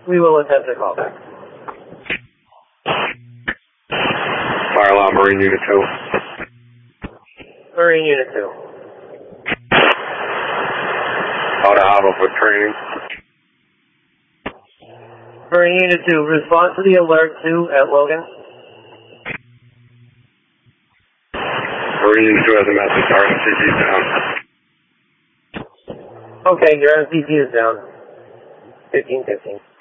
We will attempt a callback. Fire alarm, Marine Unit 2. Marine Unit 2. Outer Harbor for training. Marine Unit 2, respond to the alert 2 at Logan. Marine Unit 2 has a message. Our MCC is down. Okay, your MCC is down. 1515.